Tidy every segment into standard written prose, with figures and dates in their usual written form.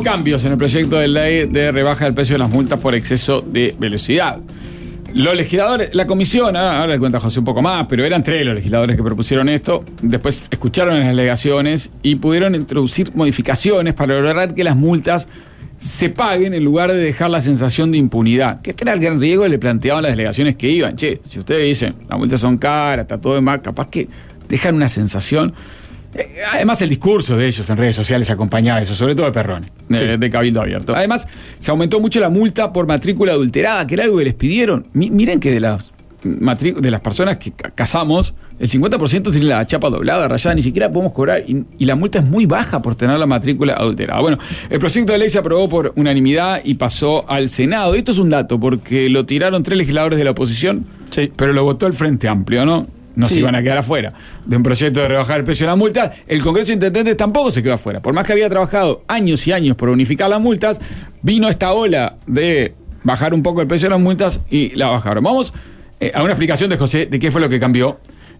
cambios en el proyecto de ley de rebaja del precio de las multas por exceso de velocidad. Los legisladores, la comisión, ahora le cuenta José un poco más, pero eran 3 los legisladores que propusieron esto. Después escucharon las alegaciones y pudieron introducir modificaciones para lograr que las multas se paguen en lugar de dejar la sensación de impunidad. Que este era el gran riesgo que le planteaban las delegaciones que iban. Che, si ustedes dicen, las multas son caras, está todo de más, capaz que dejan una sensación. Además, el discurso de ellos en redes sociales acompañaba eso, sobre todo de Perrone, de Cabildo Abierto. Además, se aumentó mucho la multa por matrícula adulterada, que era algo que les pidieron. Miren que de las personas que casamos, el 50% tiene la chapa doblada, rayada, ni siquiera podemos cobrar, y la multa es muy baja por tener la matrícula adulterada. Bueno, el proyecto de ley se aprobó por unanimidad y pasó al Senado. Esto es un dato, porque lo tiraron 3 legisladores de la oposición, pero lo votó el Frente Amplio, ¿no? No se iban a quedar afuera de un proyecto de rebajar el precio de las multas. El Congreso de Intendentes tampoco se quedó afuera. Por más que había trabajado años y años por unificar las multas, vino esta ola de bajar un poco el precio de las multas y la bajaron. Vamos a una explicación de José de qué fue lo que cambió.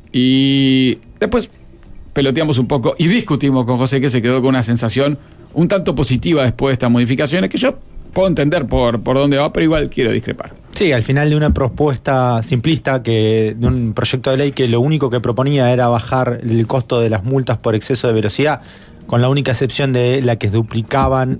Y después peloteamos un poco y discutimos con José, que se quedó con una sensación un tanto positiva después de estas modificaciones, que yo puedo entender por dónde va, pero igual quiero discrepar. Sí, al final de una propuesta simplista, de un proyecto de ley que lo único que proponía era bajar el costo de las multas por exceso de velocidad, con la única excepción de la que duplicaban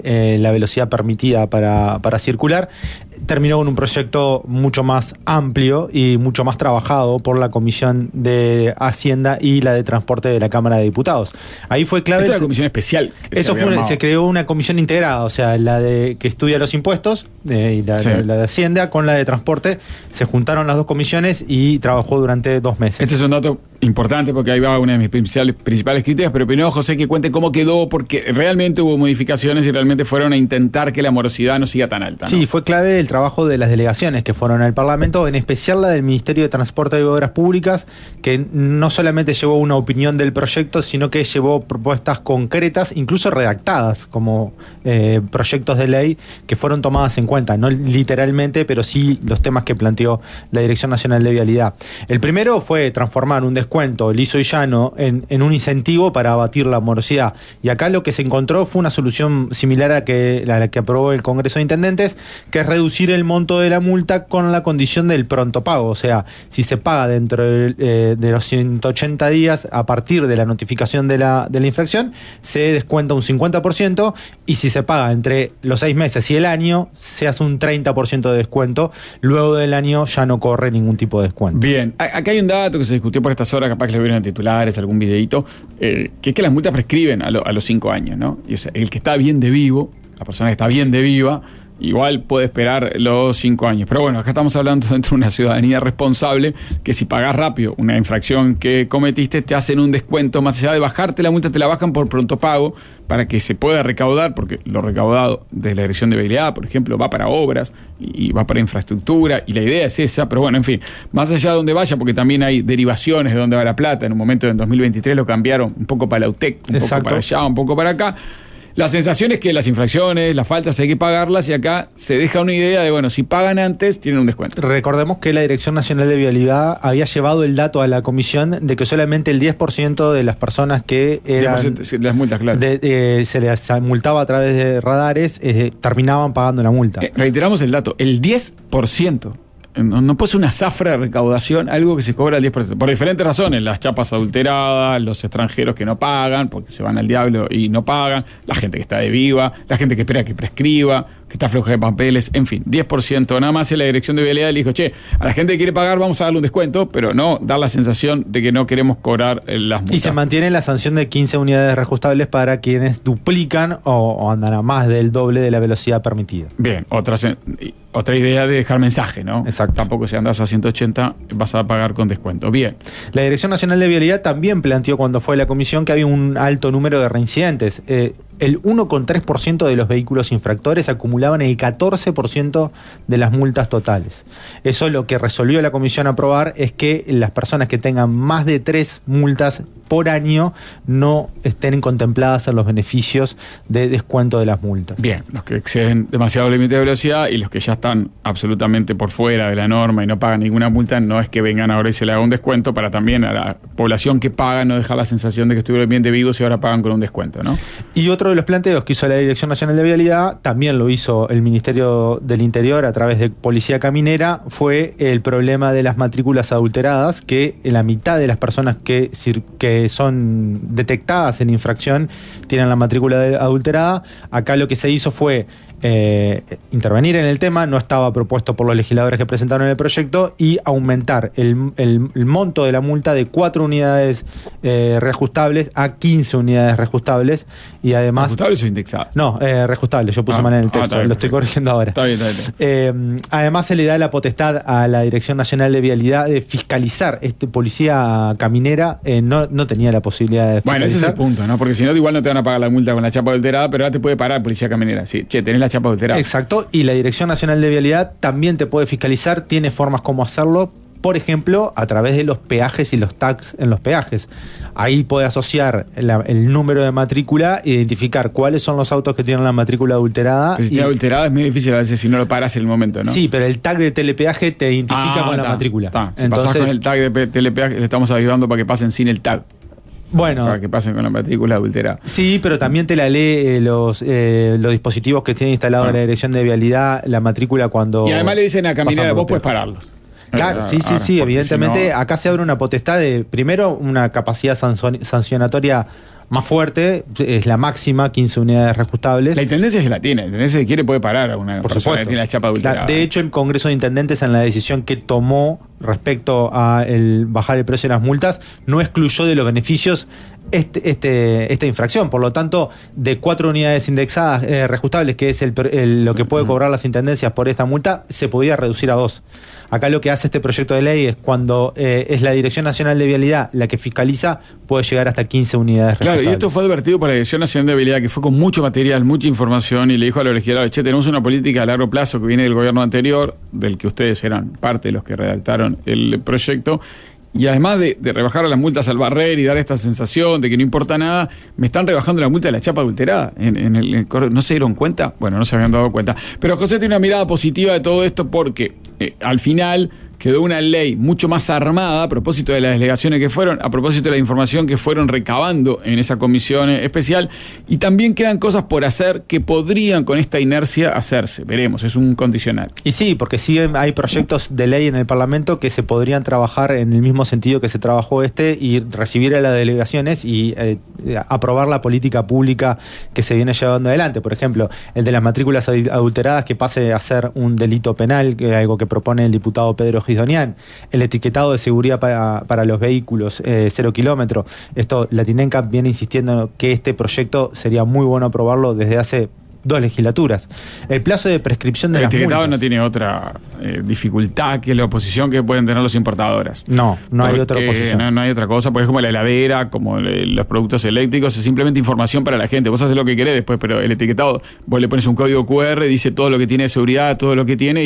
la velocidad permitida para circular, terminó con un proyecto mucho más amplio y mucho más trabajado por la Comisión de Hacienda y la de Transporte de la Cámara de Diputados. Ahí fue clave. Esta es la comisión especial. Eso se creó una comisión integrada, o sea, la que estudia los impuestos y la de Hacienda con la de Transporte. Se juntaron las dos comisiones y trabajó durante 2 meses. Este es un dato importante porque ahí va una de mis principales críticas, pero primero José que cuente cómo quedó, porque realmente hubo modificaciones y realmente fueron a intentar que la morosidad no siga tan alta, ¿no? Sí, fue clave el trabajo de las delegaciones que fueron al Parlamento, en especial la del Ministerio de Transporte y Obras Públicas, que no solamente llevó una opinión del proyecto, sino que llevó propuestas concretas, incluso redactadas como proyectos de ley que fueron tomadas en cuenta, no literalmente, pero sí los temas que planteó la Dirección Nacional de Vialidad. El primero fue transformar un descuento liso y llano en un incentivo para abatir la morosidad. Y acá lo que se encontró fue una solución similar a la que aprobó el Congreso de Intendentes, que es reducir el monto de la multa con la condición del pronto pago. O sea, si se paga dentro de los 180 días a partir de la notificación de la infracción, se descuenta un 50%, y si se paga entre los 6 meses y el año, se hace un 30% de descuento. Luego del año ya no corre ningún tipo de descuento. Bien, acá hay un dato que se discutió por estas horas, capaz que le vieron en titulares, algún videíto, que es que las multas prescriben a los 5 años, ¿no? Y, o sea, el que está bien de vivo, la persona que está bien de viva, igual puede esperar los 5 años. Pero bueno, acá estamos hablando dentro de una ciudadanía responsable, que si pagás rápido una infracción que cometiste, te hacen un descuento. Más allá de bajarte la multa, te la bajan por pronto pago para que se pueda recaudar, porque lo recaudado de la Dirección de Vialidad, por ejemplo, va para obras y va para infraestructura, y la idea es esa. Pero bueno, en fin, más allá de donde vaya, porque también hay derivaciones de dónde va la plata. En un momento en 2023 lo cambiaron un poco para la UTEC, un poco para allá, un poco para acá. La sensación es que las infracciones, las faltas hay que pagarlas, y acá se deja una idea de, bueno, si pagan antes, tienen un descuento. Recordemos que la Dirección Nacional de Vialidad había llevado el dato a la comisión de que solamente el 10% de las personas que eran 10% de las multas, claro. Se les multaba a través de radares, terminaban pagando la multa. Reiteramos el dato, el 10%. No puede ser una zafra de recaudación, algo que se cobra al 10%. Por diferentes razones, las chapas adulteradas, los extranjeros que no pagan, porque se van al diablo y no pagan, la gente que está de viva, la gente que espera que prescriba, que está floja de papeles, en fin, 10%. Nada más en la Dirección de Vialidad le dijo, che, a la gente que quiere pagar vamos a darle un descuento, pero no dar la sensación de que no queremos cobrar las multas. Y se mantiene la sanción de 15 unidades reajustables para quienes duplican o andan a más del doble de la velocidad permitida. Bien, otra idea de dejar mensaje, ¿no? Exacto. Tampoco si andas a 180 vas a pagar con descuento. Bien. La Dirección Nacional de Vialidad también planteó cuando fue a la comisión que había un alto número de reincidentes. El 1,3% de los vehículos infractores acumulaban el 14% de las multas totales. Eso lo que resolvió la comisión aprobar es que las personas que tengan más de 3 multas por año no estén contempladas en los beneficios de descuento de las multas. Bien, los que exceden demasiado el límite de velocidad y los que ya están absolutamente por fuera de la norma y no pagan ninguna multa, no es que vengan ahora y se le haga un descuento para también población que paga no dejar la sensación de que estuvieron bien debidos y ahora pagan con un descuento, ¿no? Y otro de los planteos que hizo la Dirección Nacional de Vialidad, también lo hizo el Ministerio del Interior a través de Policía Caminera, fue el problema de las matrículas adulteradas, que la mitad de las personas que son detectadas en infracción tienen la matrícula adulterada. Acá lo que se hizo fue intervenir en el tema, no estaba propuesto por los legisladores que presentaron el proyecto, y aumentar el monto de la multa de 4 unidades reajustables a 15 unidades reajustables. Y además... ¿Reajustables o indexadas? No, reajustables, yo puse mal en el texto, bien, lo estoy corrigiendo ahora. Está bien. Además se le da la potestad a la Dirección Nacional de Vialidad de fiscalizar. Policía caminera no tenía la posibilidad de fiscalizar. Bueno, ese es el punto, ¿no? Porque si no, igual no te van a pagar la multa con la chapa adulterada, pero ahora te puede parar Policía Caminera. Sí, che, tenés la chapa adulterada. Exacto, y la Dirección Nacional de Vialidad también te puede fiscalizar, tiene formas como hacerlo, por ejemplo, a través de los peajes y los tags en los peajes. Ahí puede asociar el número de matrícula, identificar cuáles son los autos que tienen la matrícula adulterada. Pero si está adulterada es muy difícil a veces si no lo paras en el momento, ¿no? Sí, pero el tag de telepeaje te identifica con la matrícula. Si pasás con el tag de telepeaje, le estamos ayudando para que pasen sin el tag. Bueno, para que pasen con la matrícula adulterada. Sí, pero también te la lee los dispositivos que tiene instalado la Dirección de Vialidad, la matrícula cuando... Y además le dicen a Caminera, vos puedes pararlos. Claro, sí, evidentemente si no... acá se abre una potestad de, primero, una capacidad sancionatoria más fuerte, es la máxima, 15 unidades reajustables. La intendencia se la tiene, la intendencia si quiere puede parar a una persona que tiene la chapa adulterada. De hecho, el Congreso de Intendentes, en la decisión que tomó respecto a bajar el precio de las multas, no excluyó de los beneficios esta infracción. Por lo tanto, de 4 unidades indexadas reajustables, que es lo que puede cobrar las intendencias por esta multa, se podía reducir a 2. Acá lo que hace este proyecto de ley es cuando es la Dirección Nacional de Vialidad la que fiscaliza, puede llegar hasta 15 unidades reajustables. Claro, y esto fue advertido por la Dirección Nacional de Vialidad, que fue con mucho material, mucha información, y le dijo a los legisladores, che, tenemos una política a largo plazo que viene del gobierno anterior, del que ustedes eran parte de los que redactaron el proyecto, y además de rebajar las multas al barrer y dar esta sensación de que no importa nada, me están rebajando la multa de la chapa adulterada. ¿No se dieron cuenta? Bueno, no se habían dado cuenta. Pero José tiene una mirada positiva de todo esto porque al final quedó una ley mucho más armada a propósito de las delegaciones que fueron, a propósito de la información que fueron recabando en esa comisión especial, y también quedan cosas por hacer que podrían con esta inercia hacerse. Veremos, es un condicional. Y sí, porque sí hay proyectos de ley en el Parlamento que se podrían trabajar en el mismo sentido que se trabajó y recibir a las delegaciones y aprobar la política pública que se viene llevando adelante. Por ejemplo, el de las matrículas adulteradas, que pase a ser un delito penal, que es algo que propone el diputado Pedro Gisdonian. El etiquetado de seguridad para los vehículos 0 kilómetros. Esto, la Tinenca viene insistiendo que este proyecto sería muy bueno aprobarlo desde hace 2 legislaturas. El plazo de prescripción de las multas. El etiquetado no tiene otra dificultad que la oposición que pueden tener los importadores. No hay otra oposición. No hay otra cosa, porque es como la heladera, como los productos eléctricos, es simplemente información para la gente. Vos haces lo que querés después, pero el etiquetado, vos le pones un código QR, dice todo lo que tiene de seguridad, todo lo que tiene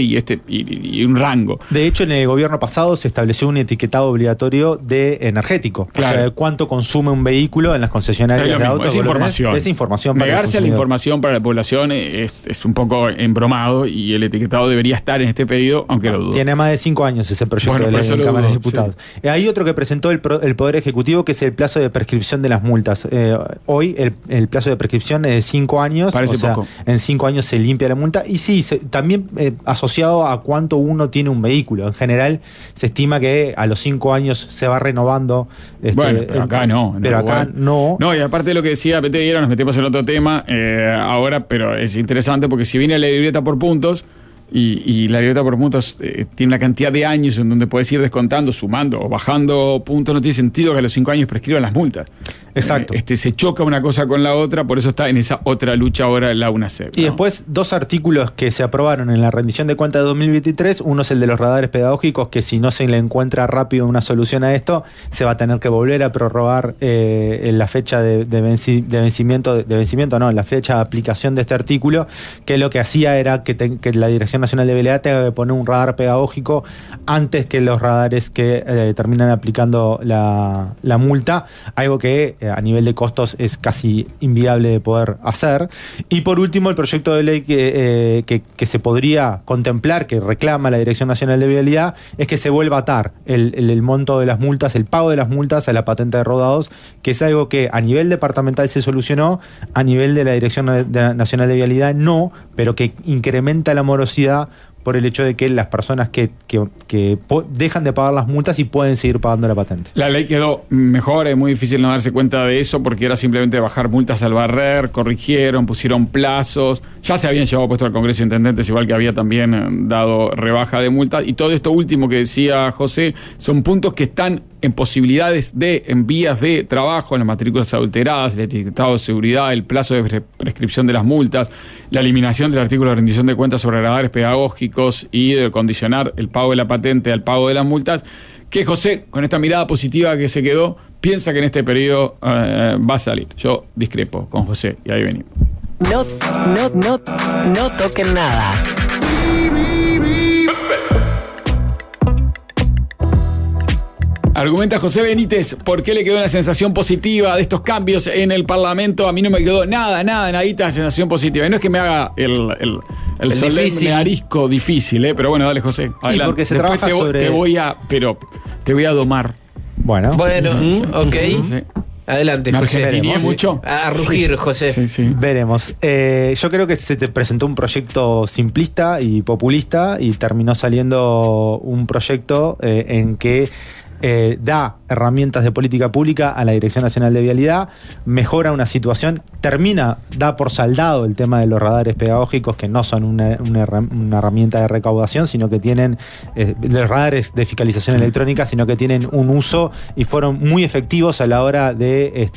y un rango. De hecho, en el gobierno pasado se estableció un etiquetado obligatorio de energético. Claro. O sea, de cuánto consume un vehículo en las concesionarias de autos. Es información. Es información para negarse a la información para la población es un poco embromado, y el etiquetado debería estar en este periodo, aunque lo dudo. Tiene más de 5 años ese proyecto de ley en Cámara de Diputados. Sí. Hay otro que presentó el Poder Ejecutivo, que es el plazo de prescripción de las multas. Hoy el plazo de prescripción es de 5 años. Parece poco. En 5 años se limpia la multa. Y sí, también asociado a cuánto uno tiene un vehículo. En general se estima que a los 5 años se va renovando. Bueno, pero acá no. Pero acá no. No, y aparte de lo que decía Peteguero, nos metemos en otro tema ahora, pero es interesante porque si viene la libreta por puntos, y la libreta por puntos tiene una cantidad de años en donde puedes ir descontando, sumando o bajando puntos, no tiene sentido que a los 5 años prescriban las multas. Exacto. Se choca una cosa con la otra, por eso está en esa otra lucha ahora la UNACEP, ¿no? Y después 2 artículos que se aprobaron en la rendición de cuentas de 2023. Uno es el de los radares pedagógicos, que si no se le encuentra rápido una solución a esto, se va a tener que volver a prorrogar la fecha de vencimiento, la fecha de aplicación de este artículo, que lo que hacía era que la Dirección Nacional de Vialidad tenga que poner un radar pedagógico antes que los radares que terminan aplicando la multa, algo que a nivel de costos es casi inviable de poder hacer. Y por último, el proyecto de ley que se podría contemplar, que reclama la Dirección Nacional de Vialidad, es que se vuelva a atar el monto de las multas, el pago de las multas a la patente de rodados, que es algo que a nivel departamental se solucionó, a nivel de la Dirección Nacional de Vialidad no, pero que incrementa la morosidad por el hecho de que las personas que dejan de pagar las multas y pueden seguir pagando la patente. La ley quedó mejor, es muy difícil no darse cuenta de eso porque era simplemente bajar multas al barrer, corrigieron, pusieron plazos, ya se habían llevado puesto al Congreso de Intendentes, igual que había también dado rebaja de multas, y todo esto último que decía José son puntos que están en posibilidades en vías de trabajo, en las matrículas adulteradas, el etiquetado de seguridad, el plazo de prescripción de las multas, la eliminación del artículo de rendición de cuentas sobre radares pedagógicos y de condicionar el pago de la patente al pago de las multas, que José, con esta mirada positiva que se quedó, piensa que en este periodo va a salir. Yo discrepo con José y ahí venimos. No toquen nada. Argumenta José Benítez, ¿por qué le quedó una sensación positiva de estos cambios en el Parlamento? A mí no me quedó nadita de sensación positiva. Y no es que me haga el solemne arisco difícil, pero bueno, dale, José. Sí, porque se después trabaja sobre... te voy a domar. Bueno, ok. Sí. Adelante, ¿Me José. argentiné mucho? A rugir, sí. José. Sí. Veremos. Yo creo que se te presentó un proyecto simplista y populista y terminó saliendo un proyecto en que da herramientas de política pública a la Dirección Nacional de Vialidad, mejora una situación, da por saldado el tema de los radares pedagógicos, que no son una herramienta de recaudación, sino que tienen los radares de fiscalización electrónica, sino que tienen un uso y fueron muy efectivos a la hora de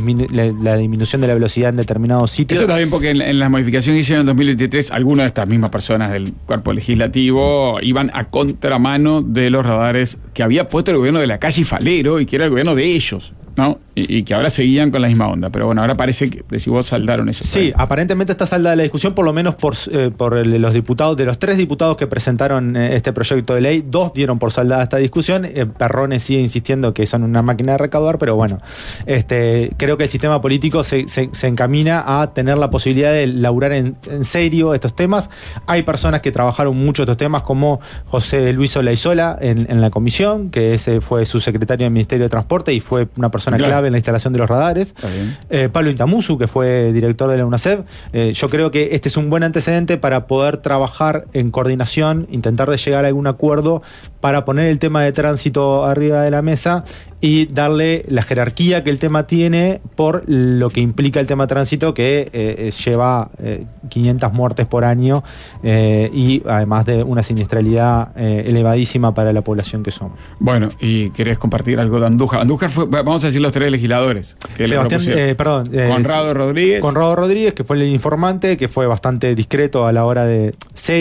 la disminución de la velocidad en determinados sitios. Eso también porque en las modificaciones que hicieron en 2023, algunas de estas mismas personas del cuerpo legislativo iban a contramano de los radares que había puesto el gobierno de la calle Falero y que era el gobierno de ellos, ¿no? Y que ahora seguían con la misma onda. Pero bueno, ahora parece que, decís vos, saldaron eso. Sí, aparentemente está saldada la discusión, por lo menos por los diputados, de los 3 diputados que presentaron este proyecto de ley, 2 dieron por saldada esta discusión. Perrone sigue insistiendo que son una máquina de recaudar, pero bueno, creo que el sistema político se encamina a tener la posibilidad de laburar en serio estos temas. Hay personas que trabajaron mucho estos temas, como José Luis Olaizola en la comisión, que ese fue su secretario del Ministerio de Transporte y fue una persona clave en la instalación de los radares. Pablo Intamusu, que fue director de la UNACEV. Yo creo que este es un buen antecedente para poder trabajar en coordinación, intentar de llegar a algún acuerdo para poner el tema de tránsito arriba de la mesa y darle la jerarquía que el tema tiene por lo que implica el tema tránsito, que lleva 500 muertes por año y además de una siniestralidad elevadísima para la población que somos. Bueno, y querés compartir algo de Andújar. Andújar fue, vamos a decir, los 3 legisladores que Conrado Rodríguez. Conrado Rodríguez, que fue el informante, que fue bastante discreto a la hora de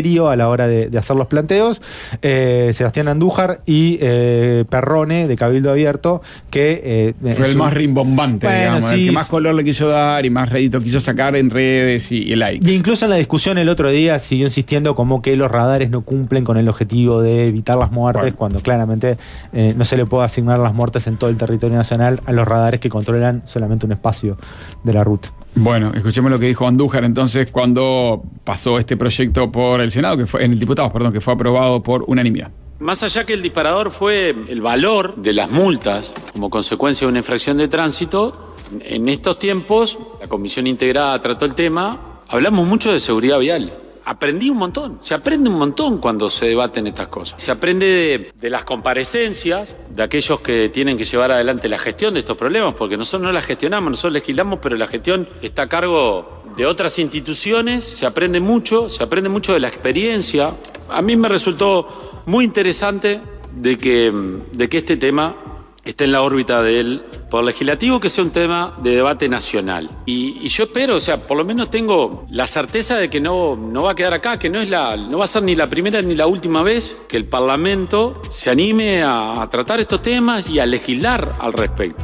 hacer los planteos. Sebastián Andújar y Perrone, de Cabildo Abierto, que fue el más rimbombante, digamos, el que más color le quiso dar y más rédito quiso sacar en redes y likes. Y incluso en la discusión el otro día siguió insistiendo como que los radares no cumplen con el objetivo de evitar las muertes, cuando claramente no se le puede asignar las muertes en todo el territorio nacional a los radares que controlan solamente un espacio de la ruta. Bueno, escuchemos lo que dijo Andújar entonces cuando pasó este proyecto por el Senado, que fue aprobado por unanimidad. Más allá que el disparador fue el valor de las multas como consecuencia de una infracción de tránsito, en estos tiempos la Comisión Integrada trató el tema, hablamos mucho de seguridad vial. Aprendí un montón, se aprende un montón cuando se debaten estas cosas. Se aprende de las comparecencias, de aquellos que tienen que llevar adelante la gestión de estos problemas, porque nosotros no la gestionamos, nosotros legislamos, pero la gestión está a cargo de otras instituciones. Se aprende mucho de la experiencia. A mí me resultó muy interesante de que este tema esté en la órbita del Poder Legislativo, que sea un tema de debate nacional. Y yo espero, por lo menos tengo la certeza de que no va a quedar acá, que no va a ser ni la primera ni la última vez que el Parlamento se anime a tratar estos temas y a legislar al respecto.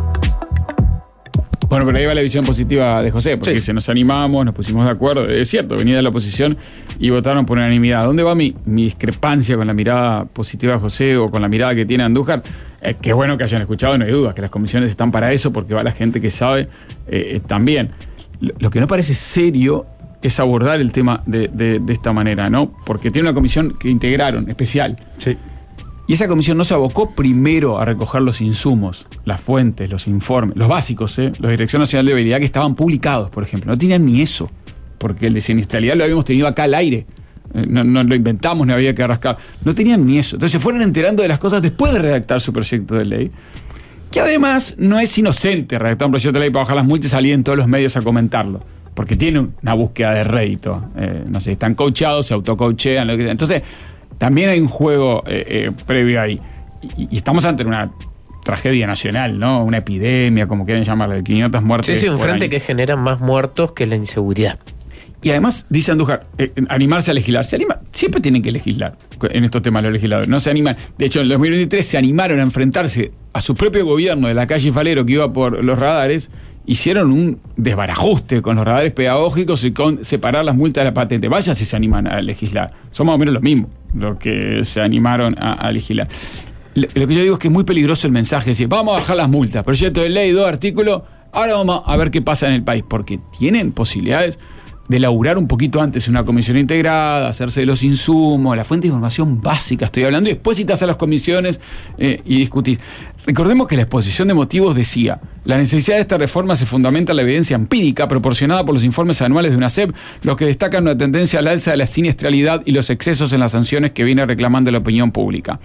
Bueno, pero ahí va la visión positiva de José, porque se nos animamos, nos pusimos de acuerdo. Es cierto, venía de la oposición y votaron por unanimidad. ¿Dónde va mi discrepancia con la mirada positiva de José o con la mirada que tiene Andújar? Qué bueno que hayan escuchado, no hay duda, que las comisiones están para eso, porque va la gente que sabe también. Lo que no parece serio es abordar el tema de esta manera, ¿no? Porque tiene una comisión que integraron, especial. Sí. Y esa comisión no se abocó primero a recoger los insumos, las fuentes, los informes, los básicos, los de Dirección Nacional de Vialidad que estaban publicados, por ejemplo. No tenían ni eso, porque el de siniestralidad lo habíamos tenido acá al aire. No lo inventamos, no había que rascar. No tenían ni eso. Entonces se fueron enterando de las cosas después de redactar su proyecto de ley, que además no es inocente redactar un proyecto de ley para bajar las multas y salir en todos los medios a comentarlo, porque tiene una búsqueda de rédito. No sé, están coachados, se autocoachean, lo que sea. Entonces también hay un juego previo ahí. Y estamos ante una tragedia nacional, ¿no? Una epidemia, como quieran llamarla, de 500 muertes. Sí, un por frente año. que genera más muertos que la inseguridad. Y además, dice Andújar, animarse a legislar. Siempre tienen que legislar en estos temas los legisladores. No se animan. De hecho, en el 2023 se animaron a enfrentarse a su propio gobierno de la calle Falero, que iba por los radares. Hicieron un desbarajuste con los radares pedagógicos y con separar las multas de la patente. Vaya si se animan a legislar. Son más o menos lo mismo lo que se animaron a legislar. Lo que yo digo es que es muy peligroso el mensaje. Decir, vamos a bajar las multas. Proyecto de ley, 2 artículos. Ahora vamos a ver qué pasa en el país. Porque tienen posibilidades de laburar un poquito antes en una comisión integrada, hacerse de los insumos, la fuente de información básica estoy hablando, y después citas a las comisiones y discutís. Recordemos que la exposición de motivos decía: la necesidad de esta reforma se fundamenta en la evidencia empírica proporcionada por los informes anuales de UNACEP, los que destacan una tendencia al alza de la siniestralidad y los excesos en las sanciones que viene reclamando la opinión pública.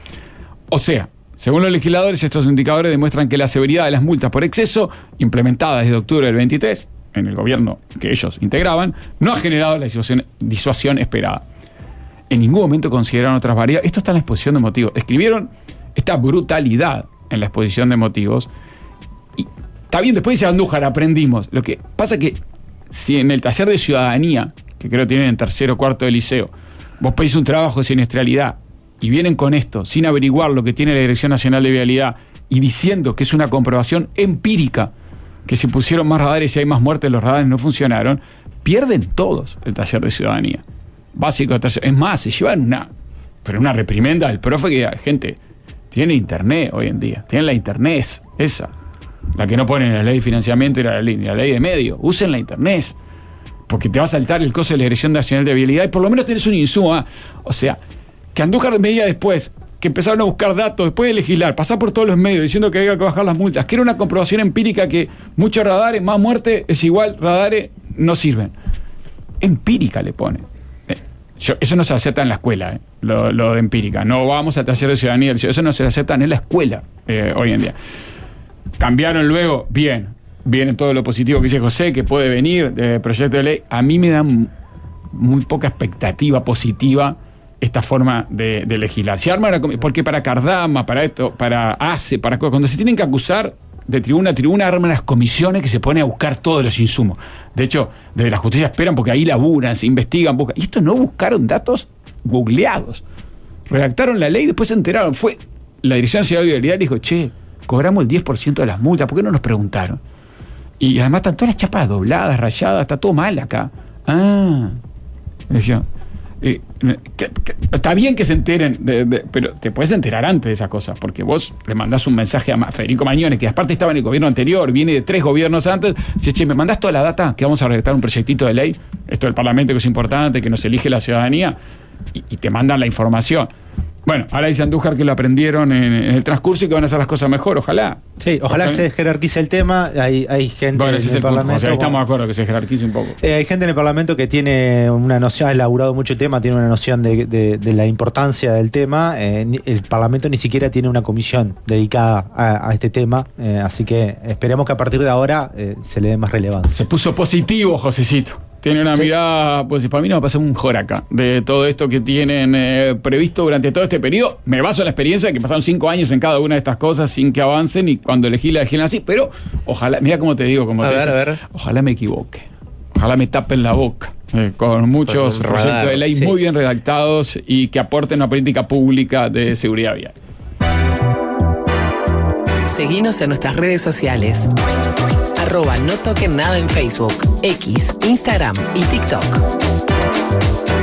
O sea, según los legisladores, estos indicadores demuestran que la severidad de las multas por exceso, implementadas desde octubre del 23, en el gobierno que ellos integraban, no ha generado la disuasión esperada. En ningún momento consideraron otras variables. Esto está en la exposición de motivos. Escribieron esta brutalidad en la exposición de motivos. Y está bien, después dice Andújar, aprendimos. Lo que pasa es que si en el taller de ciudadanía, que creo que tienen en tercero o cuarto de liceo, vos pedís un trabajo de siniestralidad y vienen con esto, sin averiguar lo que tiene la Dirección Nacional de Vialidad y diciendo que es una comprobación empírica, que si pusieron más radares y hay más muertes, los radares no funcionaron, pierden todos el taller de ciudadanía. Básico de taller. Es más, se llevan una reprimenda del profe que, gente, tiene internet hoy en día. Tienen la internet, esa. La que no ponen en la ley de financiamiento y la ley de medios. Usen la internet. Porque te va a saltar el costo de la Dirección Nacional de Vialidad y por lo menos tenés un insumo. O sea, que Andújar me diga después que empezaron a buscar datos después de legislar, pasar por todos los medios diciendo que había que bajar las multas, que era una comprobación empírica que muchos radares, más muerte es igual, radares no sirven. Empírica le pone. Eso no se acepta en la escuela, lo de empírica. No vamos al taller de ciudadanía, eso no se acepta en la escuela hoy en día. Cambiaron luego, viene todo lo positivo que dice José, que puede venir de proyecto de ley. A mí me da muy poca expectativa positiva esta forma de legislar. Se arma porque para Cardama, para esto, para ACE, para cuando se tienen que acusar de tribuna a tribuna, arman las comisiones que se ponen a buscar todos los insumos. De hecho, desde la justicia esperan porque ahí laburan, se investigan, buscan. Y estos no buscaron datos googleados. Redactaron la ley y después se enteraron. Fue la Dirección Nacional de Vialidad y dijo, cobramos el 10% de las multas, ¿por qué no nos preguntaron? Y además están todas las chapas dobladas, rayadas, está todo mal acá. Dijeron, está bien que se enteren, pero te puedes enterar antes de esas cosas, porque vos le mandás un mensaje a Federico Mañones, que aparte estaba en el gobierno anterior, viene de 3 gobiernos antes, dice, me mandás toda la data, que vamos a redactar un proyectito de ley, esto del Parlamento que es importante, que nos elige la ciudadanía, y te mandan la información. Bueno, ahora dice Andújar que lo aprendieron en el transcurso y que van a hacer las cosas mejor, ojalá. Sí, ojalá que se jerarquice el tema. Hay gente bueno, ese en el Parlamento. O sea, ahí estamos de acuerdo que se jerarquice un poco. Hay gente en el Parlamento que tiene una noción, ha elaborado mucho el tema, tiene una noción de la importancia del tema. El Parlamento ni siquiera tiene una comisión dedicada a este tema, así que esperemos que a partir de ahora se le dé más relevancia. Se puso positivo, Josecito. Tiene una mirada, pues para mí no va a pasar un joraca de todo esto que tienen previsto durante todo este periodo. Me baso en la experiencia de que pasaron 5 años en cada una de estas cosas sin que avancen y cuando legislan así, pero ojalá, mira cómo te digo, a ver. Ojalá me equivoque. Ojalá me tapen la boca con muchos proyectos de ley muy bien redactados y que aporten una política pública de seguridad vial. Seguinos en nuestras redes sociales. @no toquen nada en Facebook, X, Instagram y TikTok.